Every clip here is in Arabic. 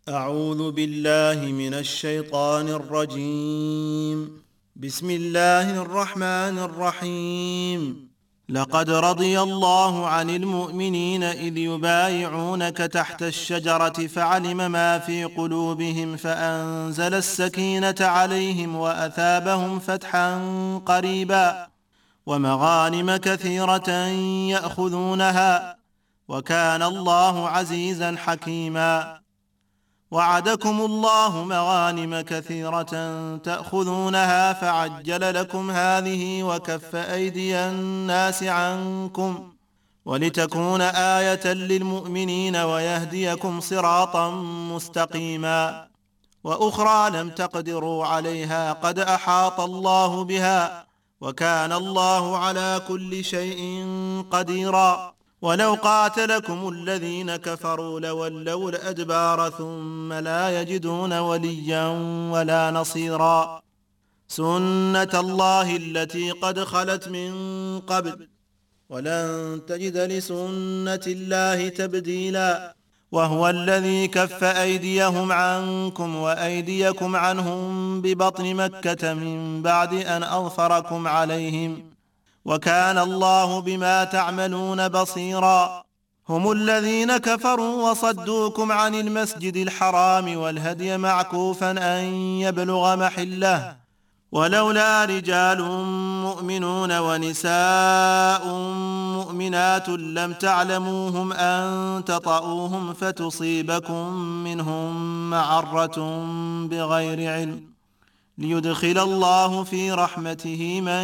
أعوذ بالله من الشيطان الرجيم. بسم الله الرحمن الرحيم. لقد رضي الله عن المؤمنين إذ يبايعونك تحت الشجرة فعلم ما في قلوبهم فأنزل السكينة عليهم وأثابهم فتحا قريبا ومغانم كثيرة يأخذونها وكان الله عزيزا حكيما. وعدكم الله مغانم كثيرة تأخذونها فعجل لكم هذه وكف أيدي الناس عنكم ولتكون آية للمؤمنين ويهديكم صراطا مستقيما. وأخرى لم تقدروا عليها قد أحاط الله بها وكان الله على كل شيء قديرا. ولو قاتلكم الذين كفروا لولوا الأدبار ثم لا يجدون وليا ولا نصيرا. سنة الله التي قد خلت من قبل ولن تجد لسنة الله تبديلا. وهو الذي كف أيديهم عنكم وأيديكم عنهم ببطن مكة من بعد أن أظفركم عليهم وكان الله بما تعملون بصيرا. هم الذين كفروا وصدوكم عن المسجد الحرام والهدي معكوفا أن يبلغ محله ولولا رجال مؤمنون ونساء مؤمنات لم تعلموهم أن تطؤوهم فتصيبكم منهم معرة بغير علم ليدخل الله في رحمته من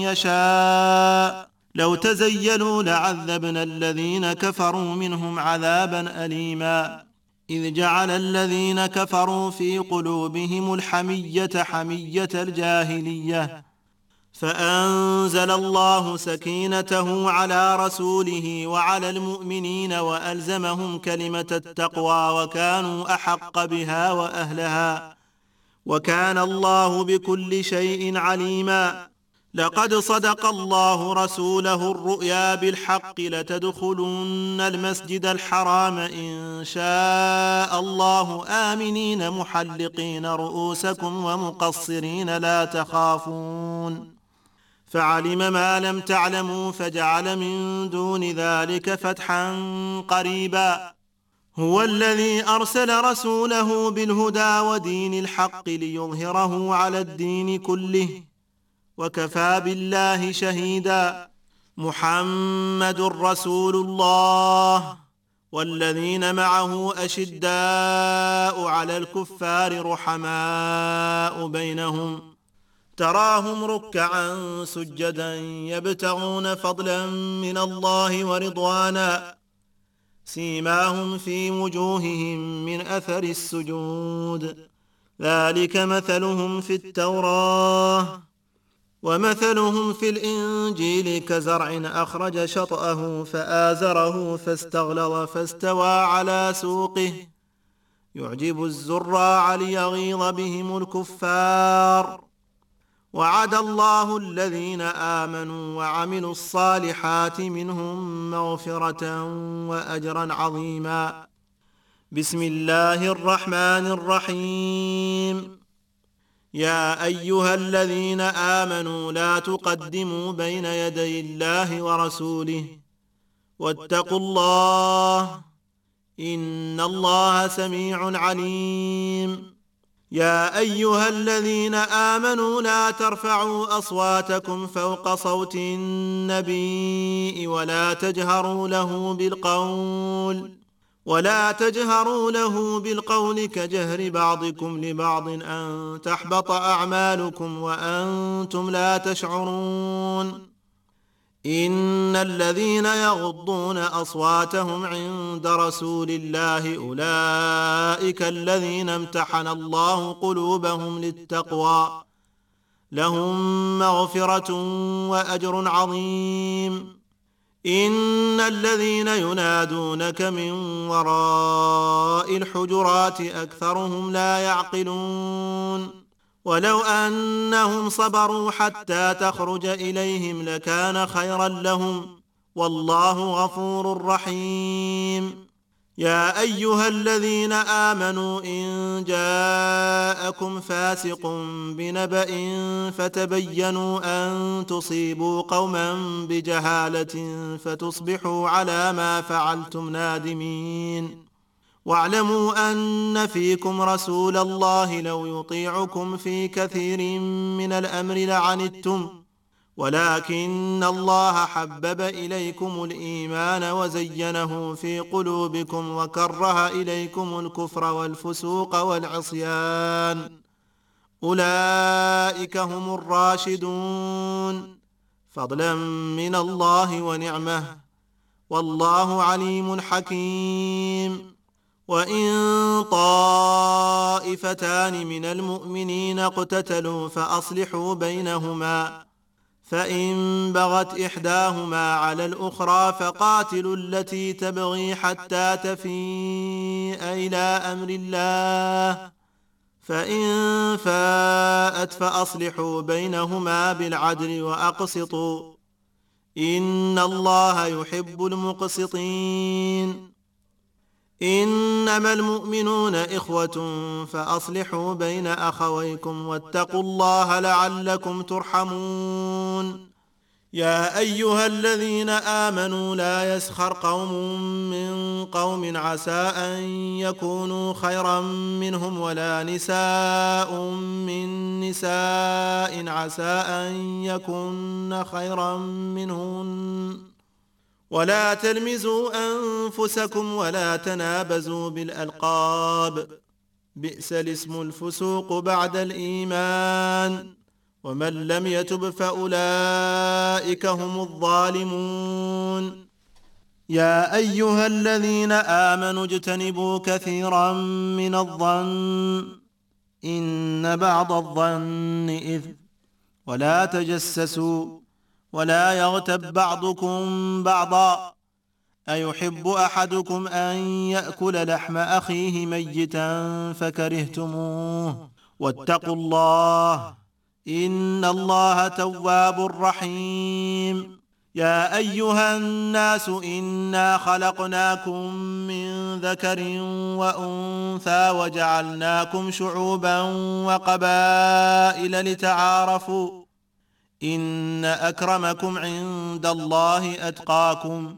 يشاء. لو تزيلوا لعذبنا الذين كفروا منهم عذابا أليما. إذ جعل الذين كفروا في قلوبهم الحمية حمية الجاهلية فأنزل الله سكينته على رسوله وعلى المؤمنين وألزمهم كلمة التقوى وكانوا أحق بها وأهلها وكان الله بكل شيء عليما. لقد صدق الله رسوله الرؤيا بالحق لتدخلن المسجد الحرام إن شاء الله آمنين محلقين رؤوسكم ومقصرين لا تخافون فعلم ما لم تعلموا فجعل من دون ذلك فتحا قريبا. هو الذي أرسل رسوله بالهدى ودين الحق ليظهره على الدين كله وكفى بالله شهيدا. محمد رسول الله والذين معه أشداء على الكفار رحماء بينهم تراهم ركعا سجدا يبتغون فضلا من الله ورضوانا سيماهم في وجوههم من أثر السجود ذلك مثلهم في التوراة ومثلهم في الإنجيل كزرع أخرج شطأه فآزره فاستغلظ فاستوى على سوقه يعجب الزراع ليغيظ بهم الكفار. وعد الله الذين آمنوا وعملوا الصالحات منهم مغفرة وأجرا عظيما. بسم الله الرحمن الرحيم. يا أيها الذين آمنوا لا تقدموا بين يدي الله ورسوله واتقوا الله إن الله سميع عليم. يا أيها الذين آمنوا لا ترفعوا أصواتكم فوق صوت النبي ولا تجهروا له بالقول كجهر بعضكم لبعض أن تحبط أعمالكم وأنتم لا تشعرون. إن الذين يغضون أصواتهم عند رسول الله أولئك الذين امتحن الله قلوبهم للتقوى لهم مغفرة وأجر عظيم. إن الذين ينادونك من وراء الحجرات أكثرهم لا يعقلون. ولو أنهم صبروا حتى تخرج إليهم لكان خيرا لهم والله غفور رحيم. يا أيها الذين آمنوا إن جاءكم فاسق بنبأ فتبينوا أن تصيبوا قوما بجهالة فتصبحوا على ما فعلتم نادمين. واعلموا أن فيكم رسول الله لو يطيعكم في كثير من الأمر لعنتم، ولكن الله حبب إليكم الإيمان وزينه في قلوبكم وكره إليكم الكفر والفسوق والعصيان، أولئك هم الراشدون، فضلا من الله ونعمه، والله عليم حكيم. وإن طائفتان من المؤمنين اقتتلوا فأصلحوا بينهما، فإن بغت إحداهما على الأخرى فقاتلوا التي تبغي حتى تفيء إلى أمر الله، فإن فاءت فأصلحوا بينهما بالعدل وأقسطوا، إن الله يحب المقسطين. إنما المؤمنون إخوة فأصلحوا بين أخويكم واتقوا الله لعلكم ترحمون. يا أيها الذين آمنوا لا يسخر قوم من قوم عسى أن يكونوا خيرا منهم ولا نساء من نساء عسى أن يكن خيرا منهن، ولا تلمزوا أنفسكم ولا تنابزوا بالألقاب، بئس الاسم الفسوق بعد الإيمان، ومن لم يتب فأولئك هم الظالمون. يا أيها الذين آمنوا اجتنبوا كثيرا من الظن إن بعض الظن إثم، ولا تجسسوا ولا يغتب بعضكم بعضا، أيحب أحدكم أن يأكل لحم أخيه ميتا فكرهتموه، واتقوا الله إن الله تواب رحيم. يا أيها الناس إنا خلقناكم من ذكر وأنثى وجعلناكم شعوبا وقبائل لتعارفوا، إن أكرمكم عند الله أتقاكم،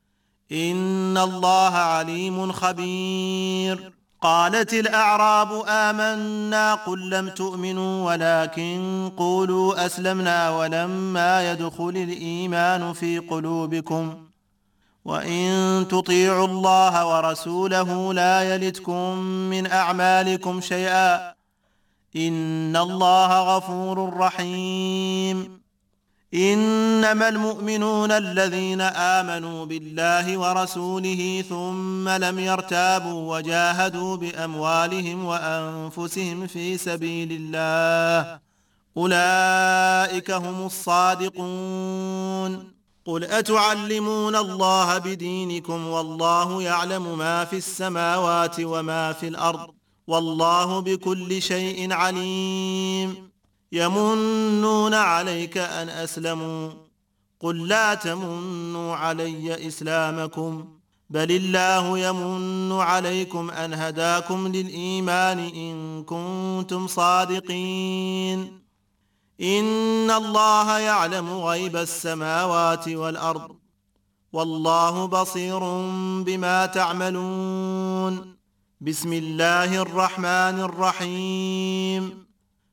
إن الله عليم خبير. قالت الأعراب آمنا قل لم تؤمنوا ولكن قولوا أسلمنا ولما يدخل الإيمان في قلوبكم، وإن تطيعوا الله ورسوله لا يلتكم من أعمالكم شيئا، إن الله غفور رحيم. إنما المؤمنون الذين آمنوا بالله ورسوله ثم لم يرتابوا وجاهدوا بأموالهم وأنفسهم في سبيل الله، أولئك هم الصادقون. قل أتعلمون الله بدينكم والله يعلم ما في السماوات وما في الأرض، والله بكل شيء عليم. يمنون عليك أن أسلموا، قل لا تمنوا علي إسلامكم، بل الله يمن عليكم أن هداكم للإيمان إن كنتم صادقين. إن الله يعلم غيب السماوات والأرض، والله بصير بما تعملون. بسم الله الرحمن الرحيم.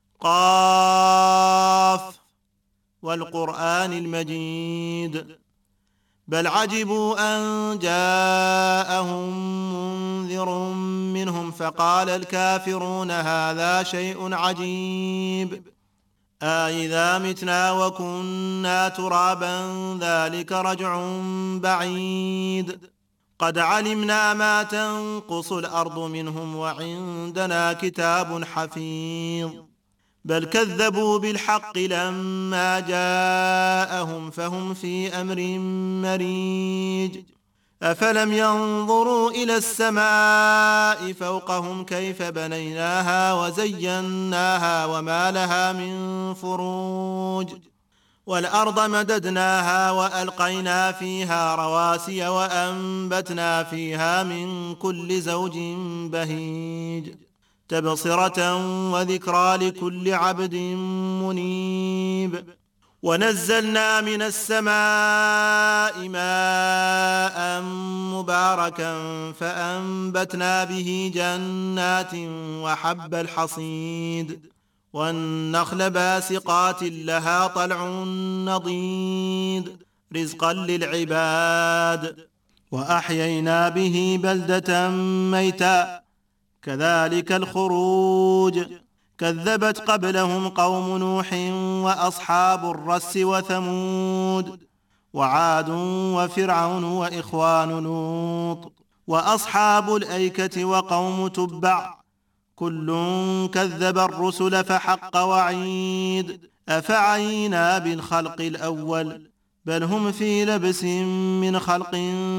قاف والقرآن المجيد، بل عجبوا أن جاءهم منذر منهم فقال الكافرون هذا شيء عجيب، أإذا متنا وكنا ترابا ذلك رجع بعيد، قد علمنا ما تنقص الأرض منهم وعندنا كتاب حفيظ، بل كذبوا بالحق لما جاءهم فهم في أمر مريج، أفلم ينظروا إلى السماء فوقهم كيف بنيناها وزيناها وما لها من فروج، والأرض مددناها وألقينا فيها رواسي وأنبتنا فيها من كل زوج بهيج تبصرة وذكرى لكل عبد منيب. ونزلنا من السماء ماء مباركا فأنبتنا به جنات وحب الحصيد والنخل باسقات لها طلع نضيد رزقا للعباد وأحيينا به بلدة ميتا كذلك الخروج. كذبت قبلهم قوم نوح وأصحاب الرس وثمود وعاد وفرعون وإخوان لوط وأصحاب الأيكة وقوم تبع كل كذب الرسل فحق وعيد. أفعينا بالخلق الأول بل هم في لبس من خلق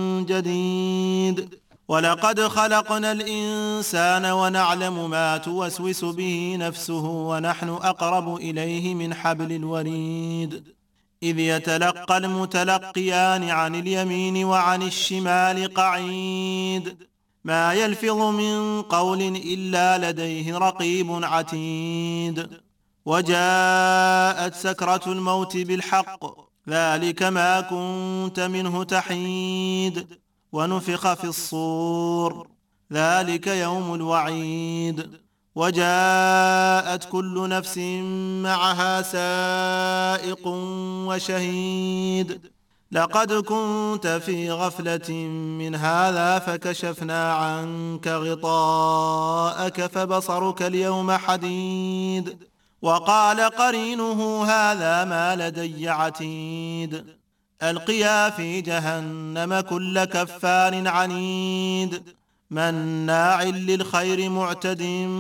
جديد. ولقد خلقنا الإنسان ونعلم ما توسوس به نفسه ونحن أقرب إليه من حبل الوريد. إذ يتلقى المتلقيان عن اليمين وعن الشمال قعيد ما يلفظ من قول إلا لديه رقيب عتيد. وجاءت سكرة الموت بالحق ذلك ما كنت منه تحيد. ونفخ في الصور ذلك يوم الوعيد. وجاءت كل نفس معها سائق وشهيد. لقد كنت في غفلة من هذا فكشفنا عنك غطاءك فبصرك اليوم حديد. وقال قرينه هذا ما لدي عتيد. ألقيا في جهنم كل كفار عنيد مناع للخير معتد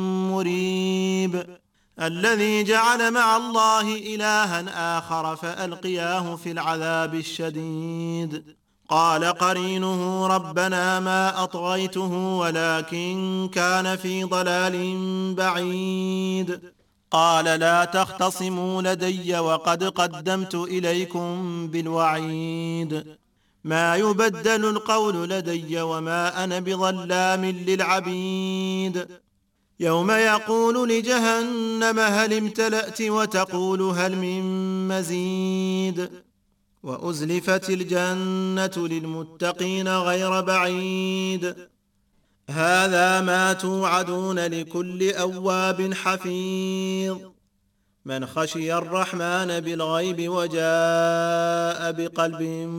مريب. الذي جعل مع الله إلها آخر فألقياه في العذاب الشديد. قال قرينه ربنا ما أطغيته ولكن كان في ضلال بعيد. قال لا تختصموا لدي وقد قدمت إليكم بالوعيد. ما يبدل القول لدي وما أنا بظلام للعبيد. يوم يقول لجهنم هل امتلأت وتقول هل من مزيد. وأزلفت الجنة للمتقين غير بعيد. هذا ما توعدون لكل أواب حفيظ من خشي الرحمن بالغيب وجاء بقلب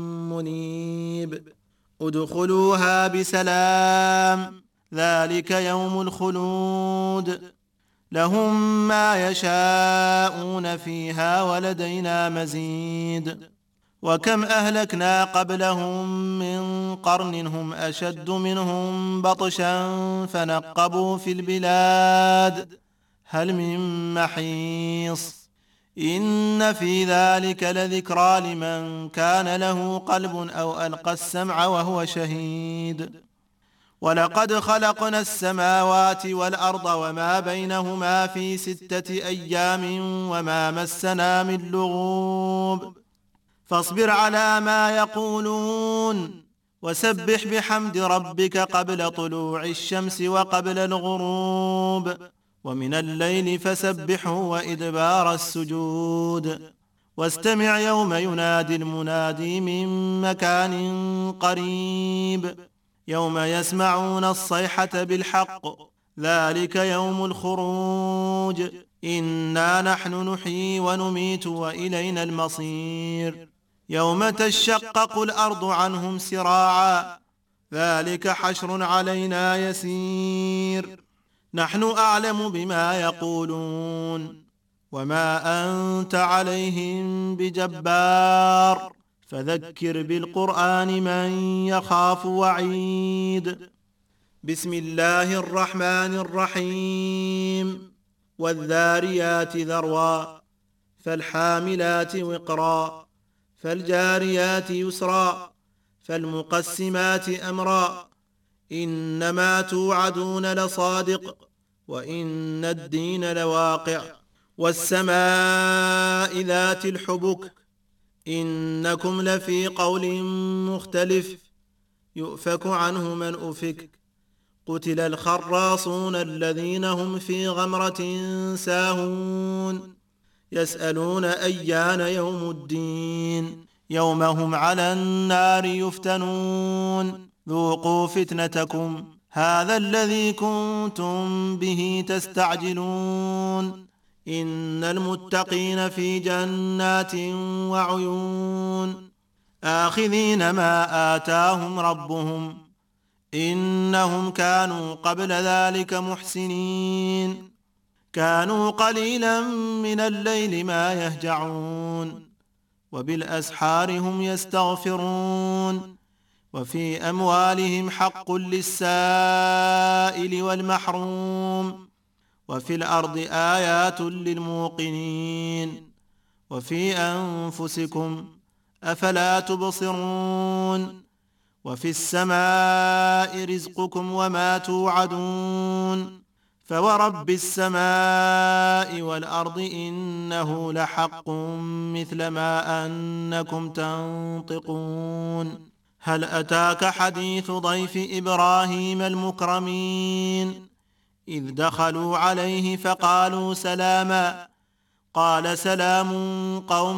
منيب. ادخلوها بسلام ذلك يوم الخلود. لهم ما يشاءون فيها ولدينا مزيد. وكم أهلكنا قبلهم من قرن هم أشد منهم بطشا فنقبوا في البلاد هل من محيص. إن في ذلك لذكرى لمن كان له قلب أو ألقى السمع وهو شهيد. ولقد خلقنا السماوات والأرض وما بينهما في 6 أيام وما مسنا من لغوب. فاصبر على ما يقولون وسبح بحمد ربك قبل طلوع الشمس وقبل الغروب ومن الليل فسبحه وإدبار السجود. واستمع يوم ينادي المنادي من مكان قريب يوم يسمعون الصيحة بالحق ذلك يوم الخروج. إنا نحن نحيي ونميت وإلينا المصير. يوم تشقق الأرض عنهم سراعا ذلك حشر علينا يسير. نحن أعلم بما يقولون وما أنت عليهم بجبار فذكر بالقرآن من يخاف وعيد. بسم الله الرحمن الرحيم. والذاريات ذروا فالحاملات وقرا فالجاريات يسرا فالمقسمات أمرا إنما توعدون لصادق وإن الدين لواقع. والسماء ذات الحبك إنكم لفي قول مختلف يؤفك عنه من أفك قتل الخراصون الذين هم في غمرة ساهون يسألون أيان يوم الدين يوم هم على النار يفتنون ذوقوا فتنتكم هذا الذي كنتم به تستعجلون إن المتقين في جنات وعيون آخذين ما آتاهم ربهم إنهم كانوا قبل ذلك محسنين كانوا قليلا من الليل ما يهجعون وبالأسحار هم يستغفرون وفي أموالهم حق للسائل والمحروم وفي الأرض آيات للموقنين وفي أنفسكم أفلا تبصرون وفي السماء رزقكم وما توعدون فورب السماء والأرض إنه لحق مثل ما أنكم تنطقون هل أتاك حديث ضيف إبراهيم المكرمين إذ دخلوا عليه فقالوا سلاما قال سلام قوم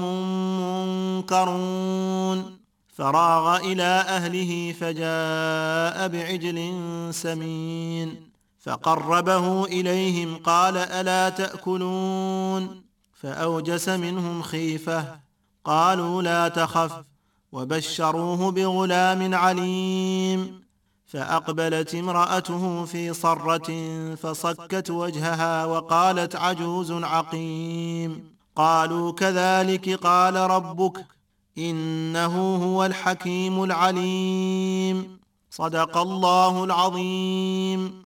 منكرون فراغ إلى أهله فجاء بعجل سمين فقربه إليهم قال ألا تأكلون فأوجس منهم خيفة قالوا لا تخف وبشروه بغلام عليم فأقبلت امرأته في صرة فصكت وجهها وقالت عجوز عقيم قالوا كذلك قال ربك إنه هو الحكيم العليم صدق الله العظيم.